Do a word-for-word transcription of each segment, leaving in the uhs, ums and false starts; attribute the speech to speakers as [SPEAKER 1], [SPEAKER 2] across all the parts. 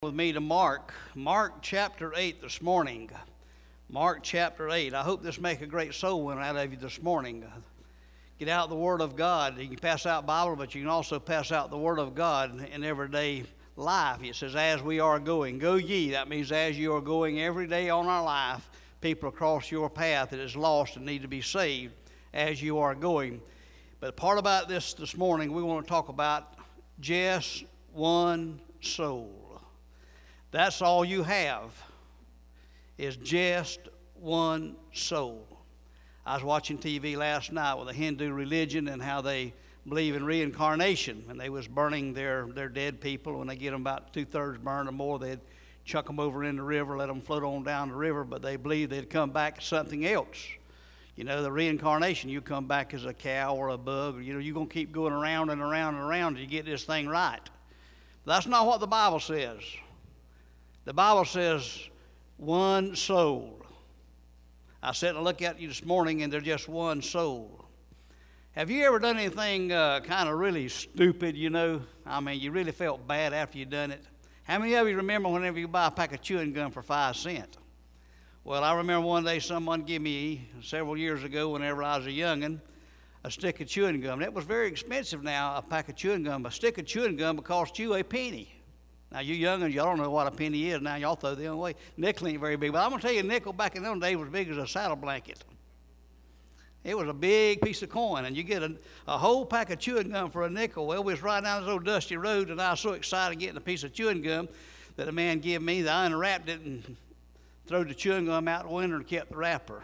[SPEAKER 1] With me to Mark, Mark chapter eight this morning. Mark chapter eight. I hope this make a great soul winner out of you this morning. Get out the Word of God. You can pass out Bible, but you can also pass out the Word of God in everyday life. It says, as we are going. Go ye. That means as you are going every day on our life, people across your path that is lost and need to be saved as you are going. But part about this this morning, we want to talk about just one soul. That's all you have is just one soul. I was watching T V last night with a Hindu religion and how they believe in reincarnation. And they was burning their, their dead people. When they get them about two-thirds burned or more, they'd chuck them over in the river, let them float on down the river. But they believe they'd come back as something else. You know, the reincarnation, you come back as a cow or a bug. Or, you know, you're going to keep going around and around and around till you get this thing right. But that's not what the Bible says. The Bible says one soul. I sat and looked at you this morning, and there's just one soul. Have you ever done anything uh, kind of really stupid, you know? I mean, you really felt bad after you done it? How many of you remember whenever you buy a pack of chewing gum for five cents? Well, I remember one day someone gave me, several years ago, whenever I was a youngin', a stick of chewing gum. That was very expensive now, a pack of chewing gum. A stick of chewing gum would cost you a penny. Now, you youngins, y'all don't know what a penny is. Now, y'all throw the other way. Nickel ain't very big. But I'm going to tell you, a nickel back in those days was big as a saddle blanket. It was a big piece of coin. And you get a, a whole pack of chewing gum for a nickel. Well, we was riding down this old dusty road, and I was so excited getting a piece of chewing gum that a man gave me that I unwrapped it and threw the chewing gum out the window and kept the wrapper.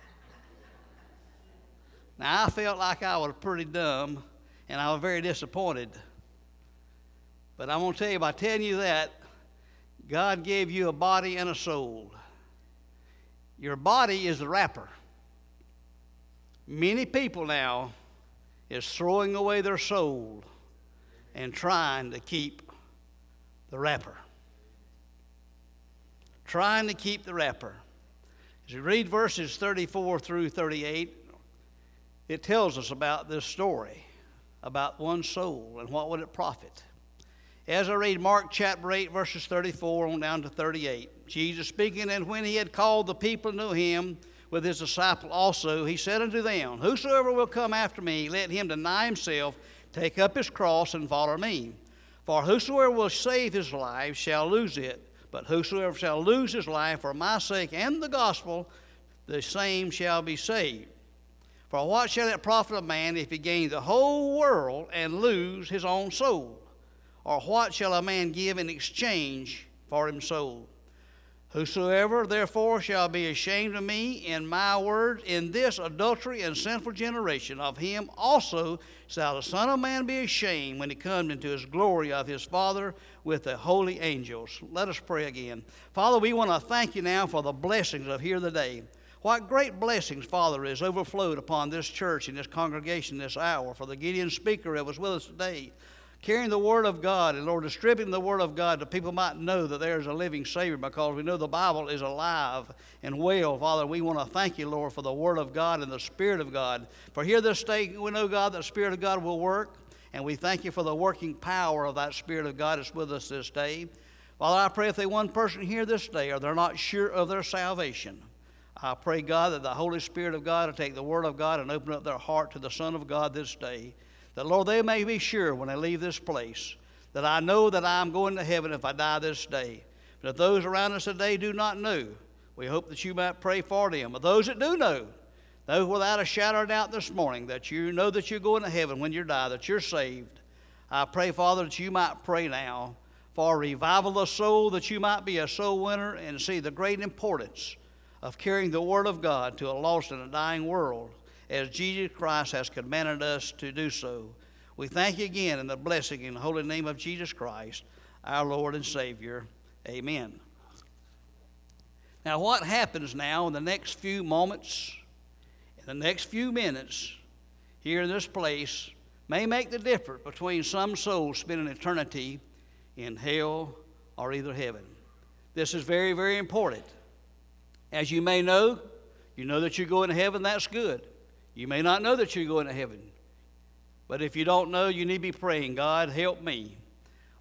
[SPEAKER 1] Now, I felt like I was pretty dumb, and I was very disappointed. But I'm going to tell you, by telling you that, God gave you a body and a soul. Your body is the wrapper. Many people now is throwing away their soul and trying to keep the wrapper. Trying to keep the wrapper. As you read verses thirty-four through thirty-eight, it tells us about this story, about one soul and what would it profit. As I read Mark chapter eight, verses thirty-four on down to thirty-eight, Jesus speaking, and when he had called the people to him with his disciple also, he said unto them, whosoever will come after me, let him deny himself, take up his cross, and follow me. For whosoever will save his life shall lose it, but whosoever shall lose his life for my sake and the gospel, the same shall be saved. For what shall it profit a man if he gain the whole world and lose his own soul? Or what shall a man give in exchange for his soul? Whosoever therefore shall be ashamed of me in my word in this adultery and sinful generation, of him also shall the Son of Man be ashamed when he comes into his glory of his Father with the holy angels. Let us pray again. Father, we want to thank you now for the blessings of here today. What great blessings, Father, is overflowed upon this church and this congregation this hour. For the Gideon speaker that was with us today, carrying the Word of God, and Lord, distributing the Word of God that people might know that there is a living Savior, because we know the Bible is alive and well. Father, we want to thank you, Lord, for the Word of God and the Spirit of God. For here this day, we know, God, that the Spirit of God will work, and we thank you for the working power of that Spirit of God that's with us this day. Father, I pray if there's one person here this day, or they're not sure of their salvation, I pray, God, that the Holy Spirit of God will take the Word of God and open up their heart to the Son of God this day. That, Lord, they may be sure when they leave this place that I know that I'm going to heaven if I die this day. But if those around us today do not know, we hope that you might pray for them. But those that do know, know without a shadow of doubt this morning that you know that you're going to heaven when you die, that you're saved. I pray, Father, that you might pray now for a revival of soul, that you might be a soul winner and see the great importance of carrying the Word of God to a lost and a dying world, as Jesus Christ has commanded us to do so. We thank you again in the blessing in the holy name of Jesus Christ, our Lord and Savior. Amen. Now, what happens now in the next few moments, in the next few minutes, here in this place, may make the difference between some souls spending eternity in hell or either heaven. This is very, very important. As you may know, you know that you're going to heaven, that's good. You may not know that you're going to heaven. But if you don't know, you need to be praying, God, help me.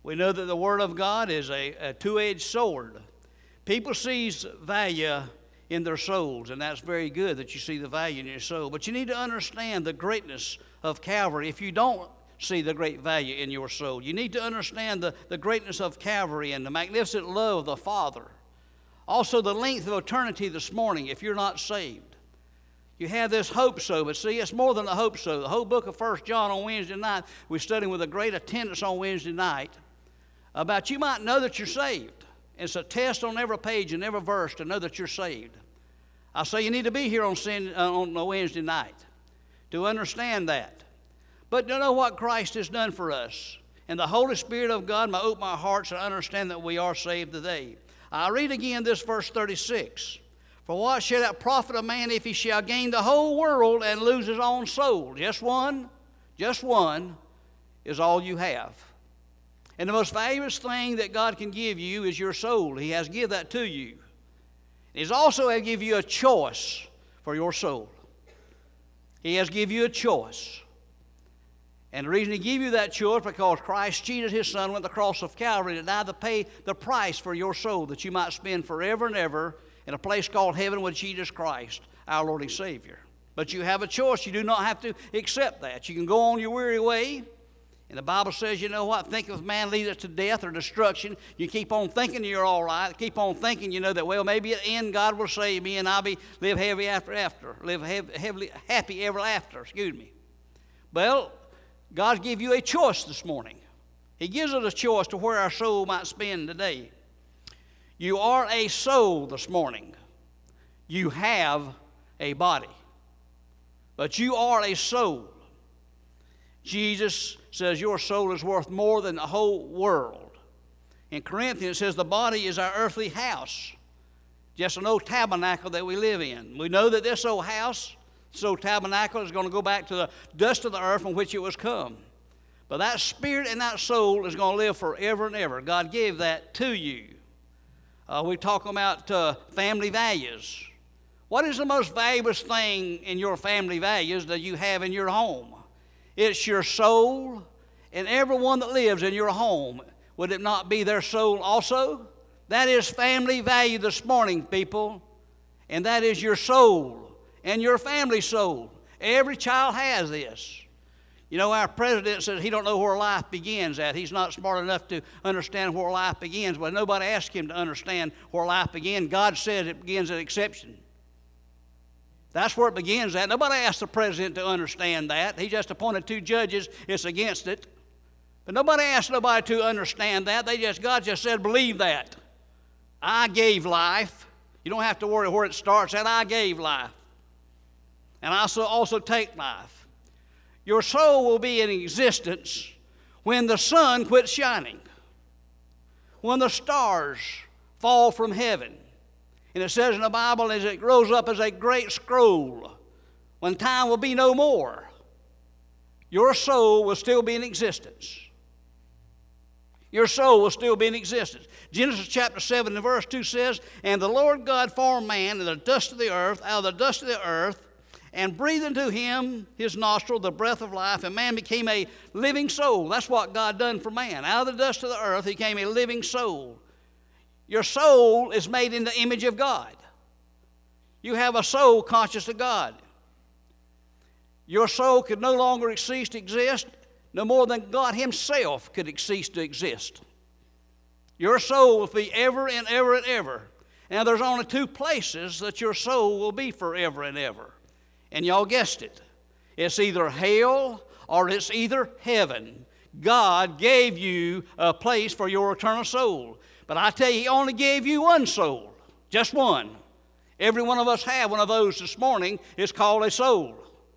[SPEAKER 1] We know that the Word of God is a, a two-edged sword. People see value in their souls, and that's very good that you see the value in your soul. But you need to understand the greatness of Calvary. If you don't see the great value in your soul, you need to understand the, the greatness of Calvary and the magnificent love of the Father. Also, the length of eternity this morning if you're not saved. You have this hope so, but see, it's more than a hope so. The whole book of First John on Wednesday night, we're studying with a great attendance on Wednesday night about you might know that you're saved. It's a test on every page and every verse to know that you're saved. I say you need to be here on, sin, uh, on a Wednesday night to understand that. But you know what Christ has done for us? And the Holy Spirit of God may open our hearts and understand that we are saved today. I read again this verse thirty-six. For what shall that profit a man if he shall gain the whole world and lose his own soul? Just one, just one is all you have. And the most valuable thing that God can give you is your soul. He has given that to you. He's also has given you a choice for your soul. He has given you a choice. And the reason he gave you that choice because Christ cheated his son, went to the cross of Calvary to die to pay the price for your soul that you might spend forever and ever in a place called heaven with Jesus Christ, our Lord and Savior. But you have a choice. You do not have to accept that. You can go on your weary way. And the Bible says, you know what, think if man leadeth to death or destruction, you keep on thinking you're all right. Keep on thinking, you know, that, well, maybe at the end God will save me and I'll be live heavy after after, live heavily, happy ever after, excuse me. Well, God gave you a choice this morning. He gives us a choice to where our soul might spend today. You are a soul this morning. You have a body. But you are a soul. Jesus says your soul is worth more than the whole world. In Corinthians it says the body is our earthly house, just an old tabernacle that we live in. We know that this old house, this old tabernacle is going to go back to the dust of the earth from which it was come. But that spirit and that soul is going to live forever and ever. God gave that to you. Uh, we talk about uh, family values. What is the most valuable thing in your family values that you have in your home? It's your soul, and everyone that lives in your home, would it not be their soul also? That is family value this morning, people, and that is your soul and your family soul. Every child has this. You know, our president says he don't know where life begins at. He's not smart enough to understand where life begins, but nobody asked him to understand where life began. God said it begins at conception. That's where it begins at. Nobody asked the president to understand that. He just appointed two judges. It's against it. But nobody asked nobody to understand that. They just, God just said, believe that. I gave life. You don't have to worry where it starts at. I gave life. And I also, also take life. Your soul will be in existence when the sun quits shining, when the stars fall from heaven. And it says in the Bible, as it grows up as a great scroll, when time will be no more, your soul will still be in existence. Your soul will still be in existence. Genesis chapter seven and verse two says, and the Lord God formed man in the dust of the earth, out of the dust of the earth, and breathed into him his nostril the breath of life, and man became a living soul. That's what God done for man. Out of the dust of the earth, he became a living soul. Your soul is made in the image of God. You have a soul conscious of God. Your soul could no longer cease to exist, no more than God himself could cease to exist. Your soul will be ever and ever and ever. Now, there's only two places that your soul will be forever and ever. And y'all guessed it. It's either hell or it's either heaven. God gave you a place for your eternal soul. But I tell you, he only gave you one soul, just one. Every one of us have one of those this morning. It's called a soul.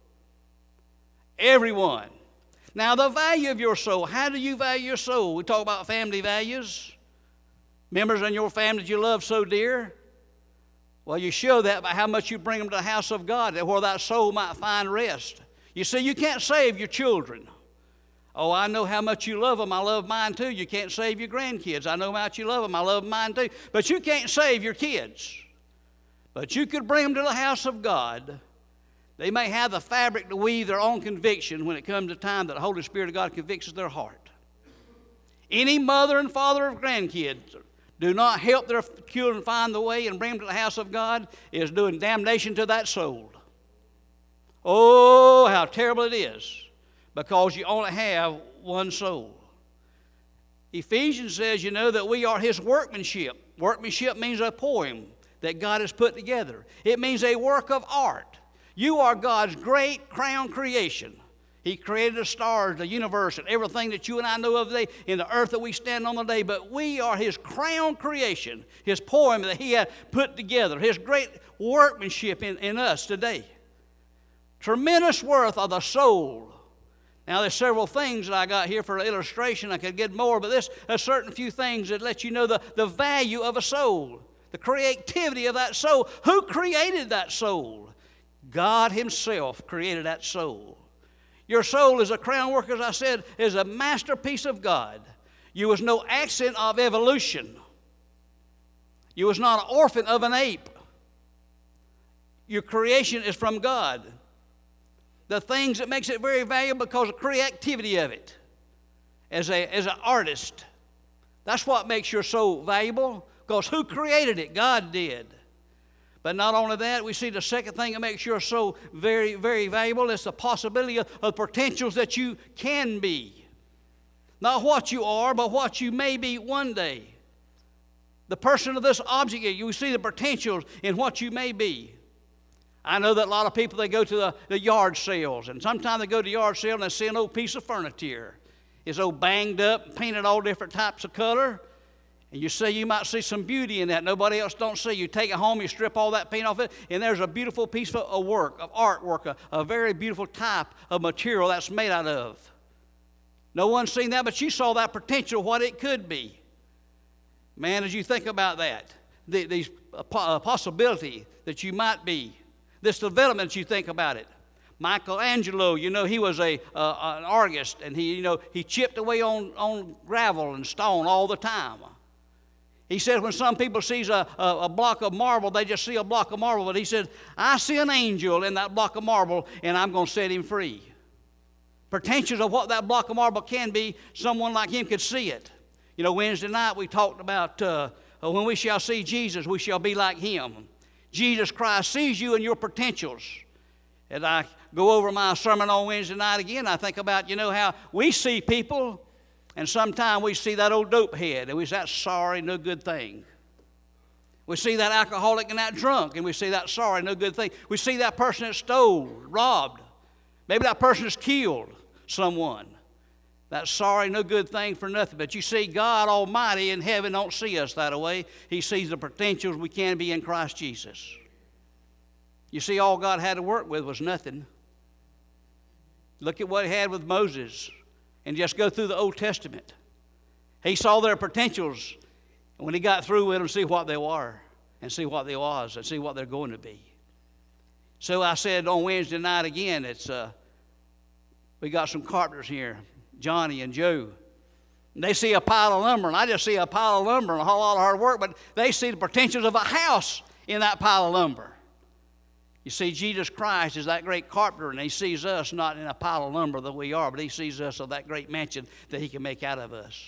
[SPEAKER 1] Everyone. Now, the value of your soul, how do you value your soul? We talk about family values. Members in your family that you love so dear. Well, you show that by how much you bring them to the house of God, where that soul might find rest. You see, you can't save your children. Oh, I know how much you love them. I love mine too. You can't save your grandkids. I know how much you love them. I love mine too. But you can't save your kids. But you could bring them to the house of God. They may have the fabric to weave their own conviction when it comes to time that the Holy Spirit of God convicts their heart. Any mother and father of grandkids do not help their children find the way and bring them to the house of God is doing damnation to that soul. Oh, how terrible it is, because you only have one soul. Ephesians says, you know, that we are His workmanship. Workmanship means a poem that God has put together. It means a work of art. You are God's great crown creation. He created the stars, the universe, and everything that you and I know of today, in the earth that we stand on today. But we are His crown creation, His poem that He had put together, His great workmanship in, in us today. Tremendous worth of the soul. Now, there's several things that I got here for illustration. I could get more, but there's a certain few things that let you know the, the value of a soul, the creativity of that soul. Who created that soul? God Himself created that soul. Your soul is a crown work, as I said, is a masterpiece of God. You was no accident of evolution. You was not an orphan of an ape. Your creation is from God. The things that makes it very valuable because of the creativity of it as, a, as an artist. That's what makes your soul valuable, because who created it? God did. But not only that, we see the second thing that makes your soul very, very valuable is the possibility of, of potentials that you can be. Not what you are, but what you may be one day. The person of this object, you see the potentials in what you may be. I know that a lot of people, they go to the, the yard sales, and sometimes they go to the yard sale and they see an old piece of furniture. It's old banged up, painted all different types of color, and you say you might see some beauty in that. Nobody else don't see. You take it home, you strip all that paint off it, and there's a beautiful piece of, of work, of artwork, a, a very beautiful type of material that's made out of. No one's seen that, but you saw that potential, what it could be. Man, as you think about that, the, these uh, possibility that you might be, this development, you think about it. Michelangelo, you know, he was a uh, an artist, and he, you know, he chipped away on, on gravel and stone all the time. He said when some people sees a, a, a block of marble, they just see a block of marble. But he said, I see an angel in that block of marble, and I'm going to set him free. Potentials of what that block of marble can be, someone like him could see it. You know, Wednesday night we talked about uh, when we shall see Jesus, we shall be like Him. Jesus Christ sees you and your potentials. As I go over my sermon on Wednesday night again, I think about, you know, how we see people, and sometimes we see that old dope head, and we say, that's sorry, no good thing. We see that alcoholic and that drunk, and we see that sorry, no good thing. We see that person that stole, robbed. Maybe that person has killed someone. That's sorry, no good thing for nothing. But you see, God Almighty in heaven don't see us that way. He sees the potentials we can be in Christ Jesus. You see, all God had to work with was nothing. Look at what He had with Moses, and just go through the Old Testament. He saw their potentials, and when He got through with them, see what they were, and see what they was, and see what they're going to be. So I said on Wednesday night again, it's uh, we got some carpenters here, Johnny and Joe. And they see a pile of lumber, and I just see a pile of lumber and a whole lot of hard work, but they see the potentials of a house in that pile of lumber. You see, Jesus Christ is that great carpenter, and He sees us not in a pile of lumber that we are, but He sees us of that great mansion that He can make out of us.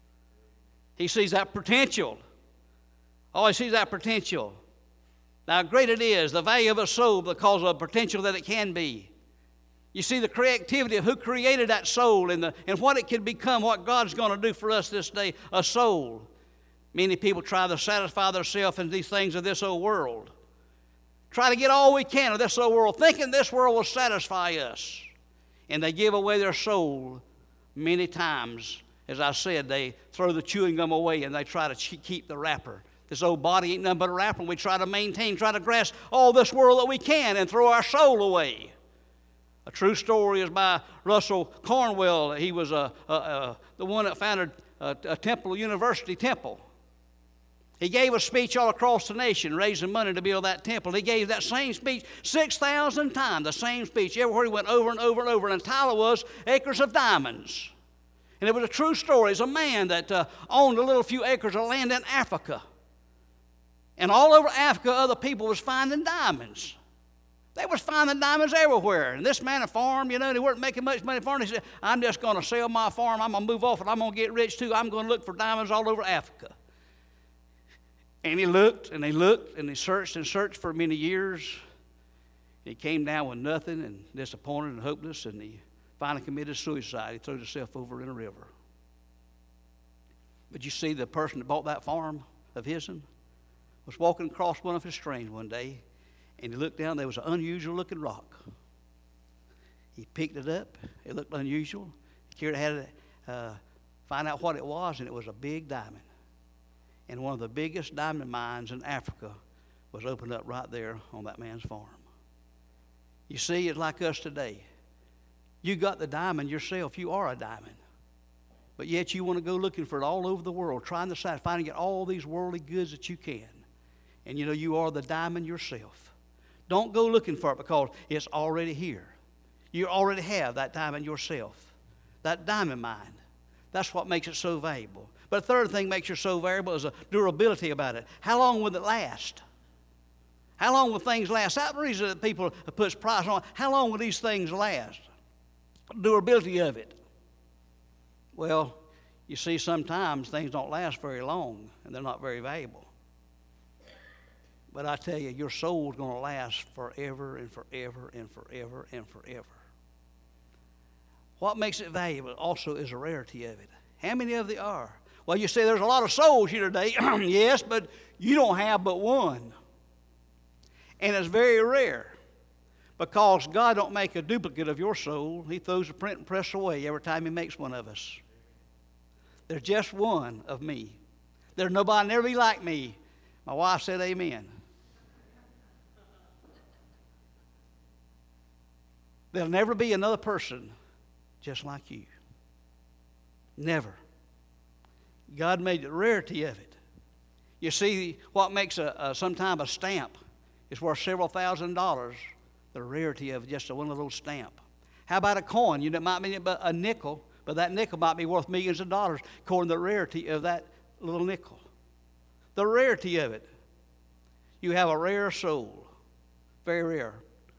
[SPEAKER 1] He sees that potential. Oh, He sees that potential. Now, how great it is, the value of a soul because of the potential that it can be. You see the creativity of who created that soul and, the, and what it can become, what God's going to do for us this day, a soul. Many people try to satisfy themselves in these things of this old world. Try to get all we can of this old world, thinking this world will satisfy us. And they give away their soul many times. As I said, they throw the chewing gum away and they try to keep the wrapper. This old body ain't nothing but a wrapper, and we try to maintain, try to grasp all this world that we can and throw our soul away. A true story is by Russell Cornwell. He was a, a, a, the one that founded a, a Temple University Temple. He gave a speech all across the nation, raising money to build that temple. He gave that same speech six thousand times, the same speech. Everywhere he went over and over and over. And the title was Acres of Diamonds. And it was a true story. It's a man that uh, owned a little few acres of land in Africa. And all over Africa, other people was finding diamonds. They was finding diamonds everywhere. And this man, a farm, you know, they weren't making much money for him. He said, I'm just going to sell my farm. I'm going to move off and I'm going to get rich too. I'm going to look for diamonds all over Africa. And he looked and he looked and he searched and searched for many years. He came down with nothing and disappointed and hopeless, and he finally committed suicide. He threw himself over in a river. But you see, the person that bought that farm of his was walking across one of his streams one day, and he looked down. There was an unusual looking rock. He picked it up. It looked unusual. He carried it, had to uh, find out what it was, and it was a big diamond. And one of the biggest diamond mines in Africa was opened up right there on that man's farm. You see, it's like us today. You got the diamond yourself. You are a diamond. But yet you want to go looking for it all over the world, trying to find, finding all these worldly goods that you can. And you know, you are the diamond yourself. Don't go looking for it because it's already here. You already have that diamond yourself. That diamond mine. That's what makes it so valuable. But the third thing makes it so valuable is the durability about it. How long will it last? How long will things last? That's the reason that people put price on. How long will these things last? Durability of it. Well, you see, sometimes things don't last very long, and they're not very valuable. But I tell you, your soul is going to last forever and forever and forever and forever. What makes it valuable also is the rarity of it. How many of they are? Well, you say there's a lot of souls here today. Yes, but you don't have but one. And it's very rare, because God don't make a duplicate of your soul. He throws the print and press away every time he makes one of us. There's just one of me. There's nobody never be like me. My wife said amen. There'll never be another person just like you. Never. God made the rarity of it. You see, what makes a, a sometime a stamp is worth several thousand dollars. The rarity of just a one little stamp. How about a coin? You know, it might be a nickel, but that nickel might be worth millions of dollars according to the rarity of that little nickel. The rarity of it. You have a rare soul. Very rare.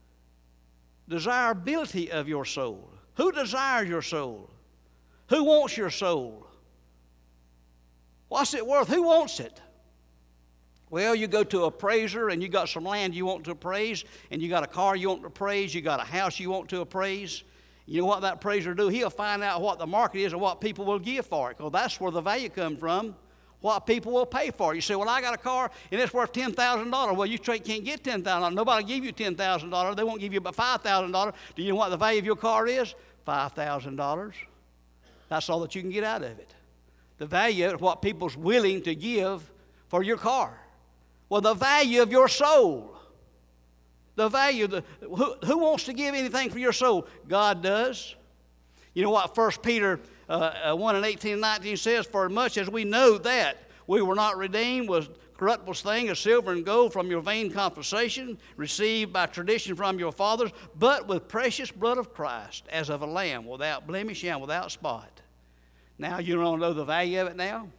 [SPEAKER 1] Desirability of your soul. Who desires your soul? Who wants your soul? What's it worth? Who wants it? Well, you go to an appraiser and you got some land you want to appraise, and you got a car you want to appraise, you got a house you want to appraise. You know what that appraiser do? He'll find out what the market is and what people will give for it, because that's where the value comes from, what people will pay for it. You say, well, I got a car and it's worth ten thousand dollars. Well, you straight can't get ten thousand dollars. Nobody will give you ten thousand dollars. They won't give you but five thousand dollars. Do you know what the value of your car is? five thousand dollars. That's all that you can get out of it. The value is what people's willing to give for your car. Well, the value of your soul. The value, of the, who, who wants to give anything for your soul? God does. You know what First Peter uh, one and eighteen and nineteen says? For much as we know that we were not redeemed with corruptible thing of silver and gold from your vain conversation, received by tradition from your fathers, but with precious blood of Christ, as of a lamb, without blemish and without spot. Now you don't know the value of it now?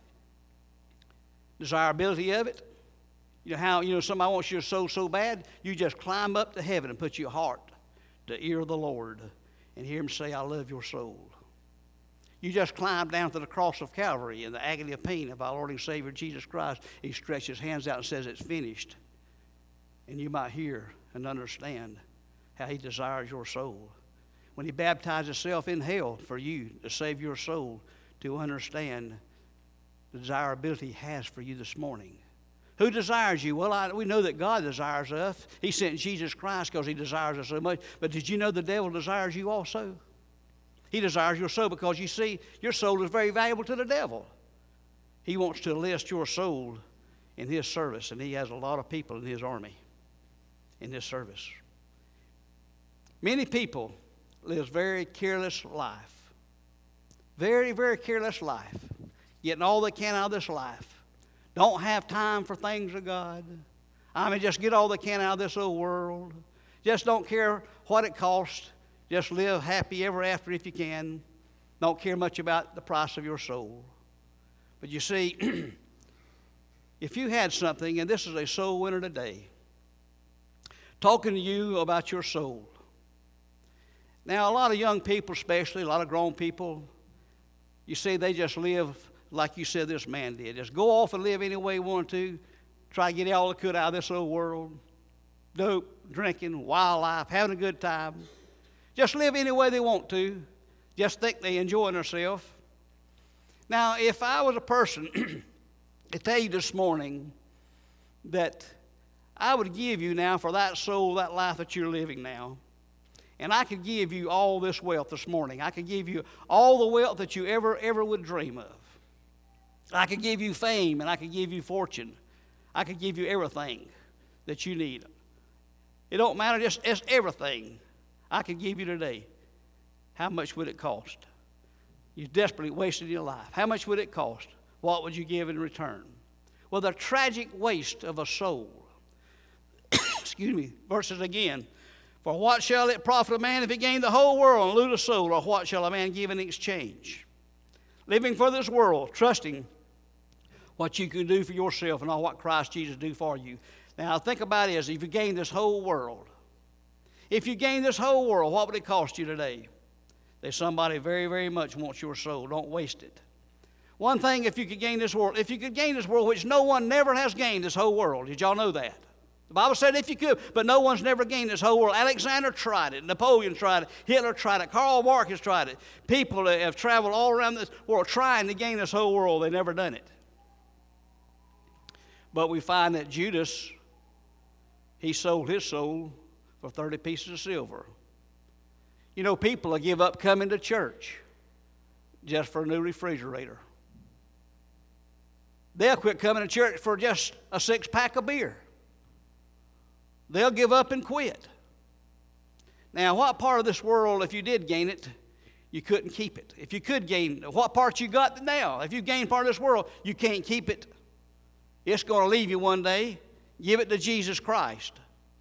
[SPEAKER 1] Desirability of it? You know how, you know, somebody wants your soul so bad, you just climb up to heaven and put your heart to the ear of the Lord and hear him say, I love your soul. You just climb down to the cross of Calvary in the agony of pain of our Lord and Savior Jesus Christ. He stretches his hands out and says, it's finished. And you might hear and understand how he desires your soul. When he baptized himself in hell for you to save your soul, to understand the desirability he has for you this morning. Who desires you? Well, I, we know that God desires us. He sent Jesus Christ because he desires us so much. But did you know the devil desires you also? He desires your soul because, you see, your soul is very valuable to the devil. He wants to enlist your soul in his service, and he has a lot of people in his army in this service. Many people live very careless life. Very, very careless life. Getting all they can out of this life. Don't have time for things of God. I mean, just get all they can out of this old world. Just don't care what it costs. Just live happy ever after if you can. Don't care much about the price of your soul. But you see, if you had something, and this is a soul winner today, talking to you about your soul. Now, a lot of young people, especially, a lot of grown people, you see, they just live like you said this man did. Just go off and live any way you want to. Try to get all they could out of this little world. Dope, drinking, wildlife, having a good time. Just live any way they want to. Just think they're enjoying themselves. Now, if I was a person to tell you this morning that I would give you now for that soul, that life that you're living now, and I could give you all this wealth this morning. I could give you all the wealth that you ever, ever would dream of. I could give you fame, and I could give you fortune. I could give you everything that you need. It don't matter, just it's everything I could give you today. How much would it cost? You're desperately wasting your life. How much would it cost? What would you give in return? Well, the tragic waste of a soul. Excuse me, verses again. For what shall it profit a man if he gain the whole world and lose a soul? Or what shall a man give in exchange? Living for this world, trusting what you can do for yourself and not what Christ Jesus do for you. Now, think about this. If you gain this whole world, if you gain this whole world, what would it cost you today? There's somebody very, very much wants your soul. Don't waste it. One thing, if you could gain this world, if you could gain this world, which no one never has gained this whole world. Did y'all know that? The Bible said if you could, but no one's never gained this whole world. Alexander tried it. Napoleon tried it. Hitler tried it. Karl Marx tried it. People that have traveled all around this world trying to gain this whole world. They've never done it. But we find that Judas, he sold his soul for thirty pieces of silver. You know, people will give up coming to church just for a new refrigerator. They'll quit coming to church for just a six-pack of beer. They'll give up and quit. Now, what part of this world, if you did gain it, you couldn't keep it? If you could gain, what part you got now? If you gain part of this world, you can't keep it. It's going to leave you one day. Give it to Jesus Christ.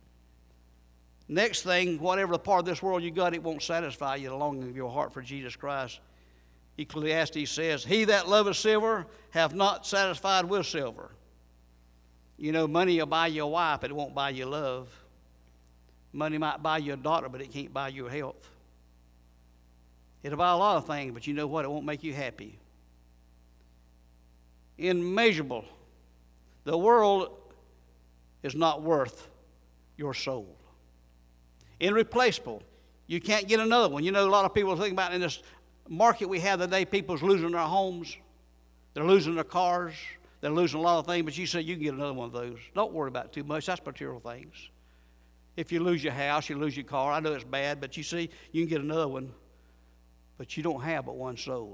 [SPEAKER 1] Next thing, whatever the part of this world you got, it won't satisfy you, the longing of your heart for Jesus Christ. Ecclesiastes says, he that loveth silver hath not satisfied with silver. You know, money will buy you a wife, but it won't buy you love. Money might buy you a daughter, but it can't buy you health. It'll buy a lot of things, but you know what? It won't make you happy. Immeasurable. The world is not worth your soul. Irreplaceable. You can't get another one. You know, a lot of people think about in this market we have today, people's losing their homes. They're losing their cars. They're losing a lot of things, but you say you can get another one of those. Don't worry about it too much. That's material things. If you lose your house, you lose your car. I know it's bad, but you see, you can get another one. But you don't have but one soul.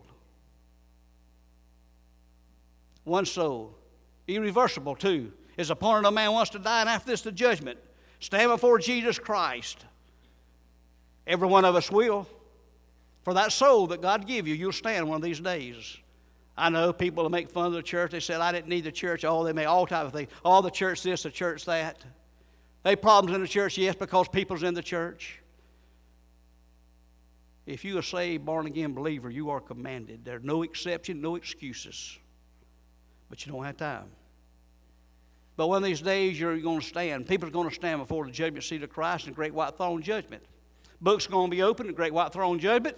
[SPEAKER 1] One soul. Irreversible, too. Is upon a man wants to die, and after this, the judgment. Stand before Jesus Christ. Every one of us will. For that soul that God give you, you'll stand one of these days. I know people that make fun of the church. They said, I didn't need the church. Oh, they make all type of things. Oh, the church this, the church that. They have problems in the church, yes, because people's in the church. If you're a saved, born-again believer, you are commanded. There's no exception, no excuses. But you don't have time. But one of these days, you're going to stand. People are going to stand before the judgment seat of Christ in the great white throne judgment. Books are going to be opened in the great white throne judgment.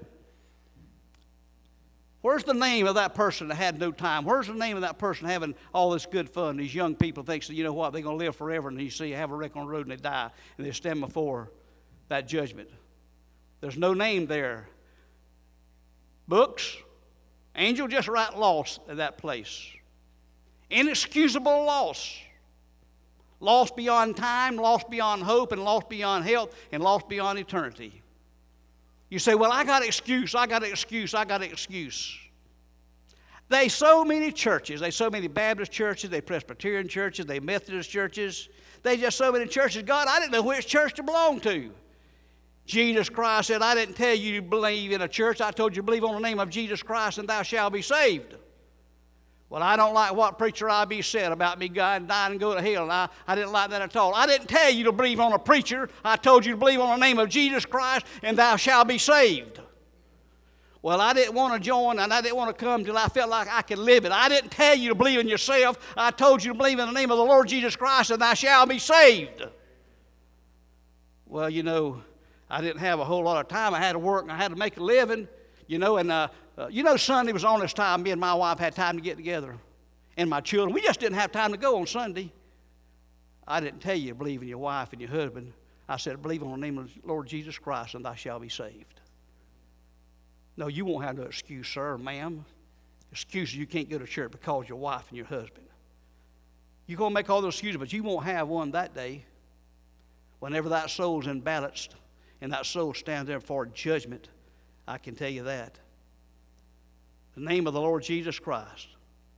[SPEAKER 1] Where's the name of that person that had no time? Where's the name of that person having all this good fun? These young people think, you know what, they're going to live forever, and you see, have a wreck on the road and they die, and they stand before that judgment. There's no name there. Books, angel just write loss at that place. Inexcusable loss. Loss beyond time, loss beyond hope, and loss beyond health, and loss beyond eternity. You say, well, I got an excuse, I got an excuse, I got an excuse. They so many churches, they so many Baptist churches, they Presbyterian churches, they Methodist churches, they just so many churches. God, I didn't know which church to belong to. Jesus Christ said, I didn't tell you to believe in a church. I told you to believe on the name of Jesus Christ and thou shalt be saved. Well, I don't like what preacher I be said about me God dying and go to hell. And I, I didn't like that at all. I didn't tell you to believe on a preacher. I told you to believe on the name of Jesus Christ and thou shalt be saved. Well, I didn't want to join and I didn't want to come till I felt like I could live it. I didn't tell you to believe in yourself. I told you to believe in the name of the Lord Jesus Christ and thou shalt be saved. Well, you know, I didn't have a whole lot of time. I had to work and I had to make a living, you know, and, uh, uh, you know, Sunday was the only time me and my wife had time to get together. And my children, we just didn't have time to go on Sunday. I didn't tell you to believe in your wife and your husband. I said, believe on the name of the Lord Jesus Christ and thou shalt be saved. No, you won't have no excuse, sir or ma'am. Excuses you can't go to church because your wife and your husband. You're going to make all those excuses, but you won't have one that day. Whenever that soul's imbalanced and that soul stands there for judgment, I can tell you that. The name of the Lord Jesus Christ.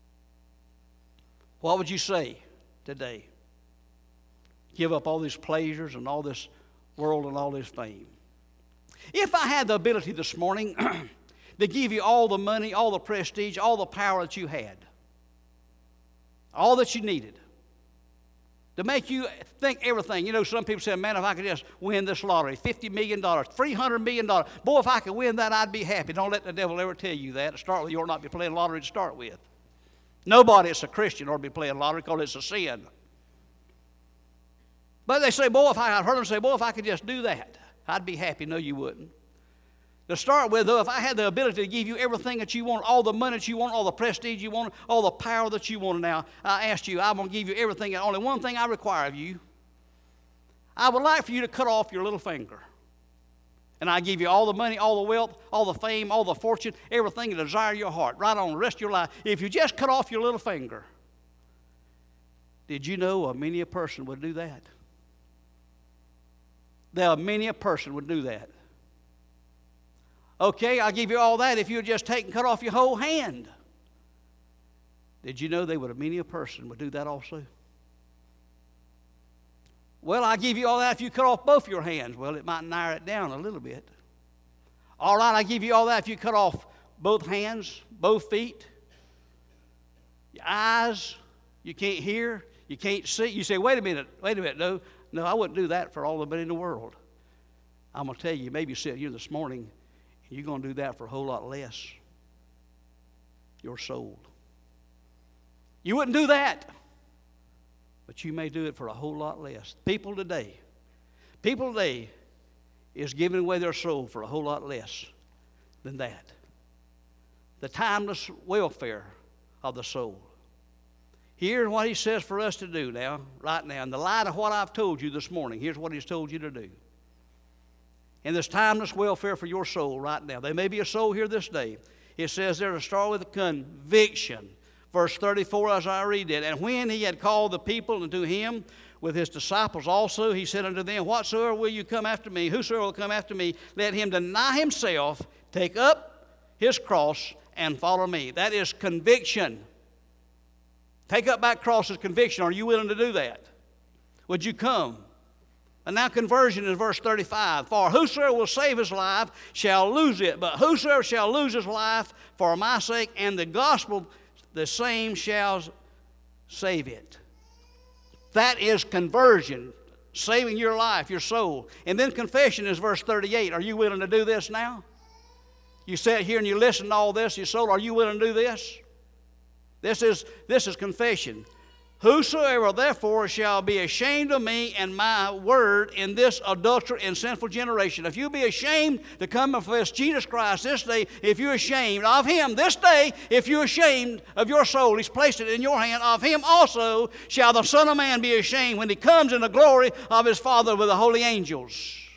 [SPEAKER 1] What would you say today? Give up all these pleasures and all this world and all this fame. If I had the ability this morning to give you all the money, all the prestige, all the power that you had, all that you needed, to make you think everything. You know, some people say, man, if I could just win this lottery, fifty million dollars, three hundred million dollars, boy, if I could win that, I'd be happy. Don't let the devil ever tell you that. To start with, you ought not be playing lottery to start with. Nobody that's a Christian ought to be playing lottery because it's a sin. But they say, boy, if I, I've heard them say, boy, if I could just do that, I'd be happy. No, you wouldn't. To start with, though, if I had the ability to give you everything that you want, all the money that you want, all the prestige you want, all the power that you want now, I asked you, I'm going to give you everything, and only one thing I require of you. I would like for you to cut off your little finger. And I give you all the money, all the wealth, all the fame, all the fortune, everything the desire of your heart, right on the rest of your life. If you just cut off your little finger, did you know a many a person would do that? There are many a person would do that. Okay, I'll give you all that if you would just take and cut off your whole hand. Did you know they would, a many a person would do that also? Well, I'll give you all that if you cut off both your hands. Well, it might narrow it down a little bit. All right, I'll give you all that if you cut off both hands, both feet, your eyes, you can't hear, you can't see. You say, wait a minute, wait a minute. No, no, I wouldn't do that for all the money in the world. I'm going to tell you, maybe you sit here this morning, you're going to do that for a whole lot less. Your soul. You wouldn't do that. But you may do it for a whole lot less. People today, people today is giving away their soul for a whole lot less than that. The timeless welfare of the soul. Here's what he says for us to do now, right now. In the light of what I've told you this morning, here's what he's told you to do. In this timeless welfare for your soul right now. There may be a soul here this day. It says there to start with a conviction. Verse thirty-four as I read it. And when he had called the people unto him with his disciples also, he said unto them, whatsoever will you come after me, whosoever will come after me, let him deny himself, take up his cross, and follow me. That is conviction. Take up that cross is conviction. Are you willing to do that? Would you come? And now conversion is verse thirty-five. For whosoever will save his life shall lose it, but whosoever shall lose his life for my sake and the gospel, the same shall save it. That is conversion, saving your life, your soul. And then confession is verse thirty-eight. Are you willing to do this now? You sit here and you listen to all this, your soul, are you willing to do this? This is, this is confession. Whosoever therefore shall be ashamed of me and my word in this adulterous and sinful generation. If you be ashamed to come and confess Jesus Christ this day, if you're ashamed of him this day, if you're ashamed of your soul, he's placed it in your hand, of him also shall the Son of Man be ashamed when he comes in the glory of his Father with the holy angels.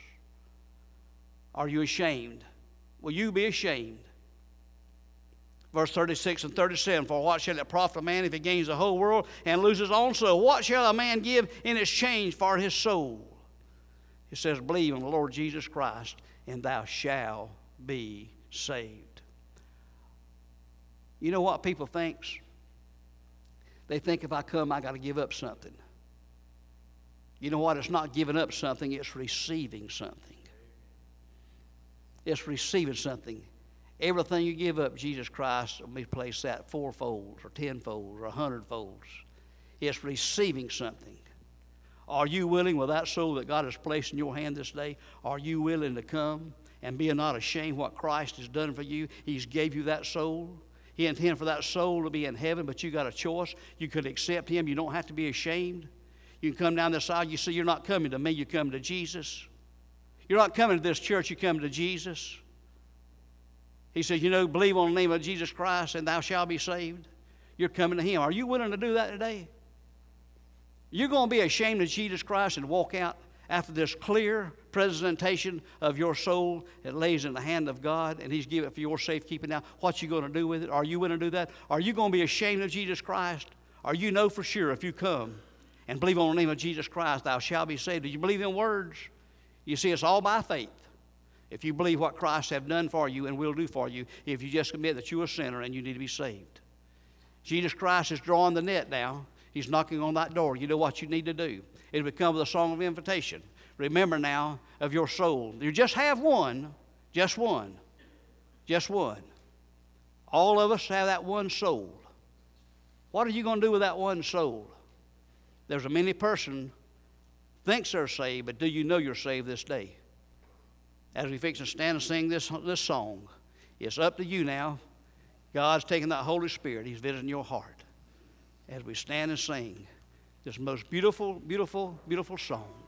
[SPEAKER 1] Are you ashamed? Will you be ashamed? Verse thirty-six and thirty-seven, for what shall it profit a man if he gains the whole world and loses his own soul? What shall a man give in exchange for his soul? It says, believe in the Lord Jesus Christ, and thou shalt be saved. You know what people think? They think if I come, I got to give up something. You know what? It's not giving up something, it's receiving something. It's receiving something. Everything you give up, Jesus Christ will replace that fourfold or tenfold or a hundredfolds. It's receiving something. Are you willing, with that soul that God has placed in your hand this day, are you willing to come and be not ashamed what Christ has done for you? He's gave you that soul. He intended for that soul to be in heaven, but you got a choice. You could accept him. You don't have to be ashamed. You can come down this aisle. You see, you're not coming to me. You're coming to Jesus. You're not coming to this church, you come to Jesus. He says, you know, believe on the name of Jesus Christ and thou shalt be saved. You're coming to him. Are you willing to do that today? You're going to be ashamed of Jesus Christ and walk out after this clear presentation of your soul that lays in the hand of God, and he's given it for your safekeeping. Now, what you going to do with it? Are you willing to do that? Are you going to be ashamed of Jesus Christ? Or you know for sure if you come and believe on the name of Jesus Christ, thou shalt be saved. Do you believe in words? You see, it's all by faith. If you believe what Christ have done for you and will do for you, if you just admit that you're a sinner and you need to be saved. Jesus Christ is drawing the net now. He's knocking on that door. You know what you need to do. It'll become the song of invitation. Remember now of your soul. You just have one, just one, just one. All of us have that one soul. What are you going to do with that one soul? There's a many person thinks they're saved, but do you know you're saved this day? As we fix and stand and sing this, this song, it's up to you now. God's taking that Holy Spirit. He's visiting your heart as we stand and sing this most beautiful, beautiful, beautiful song.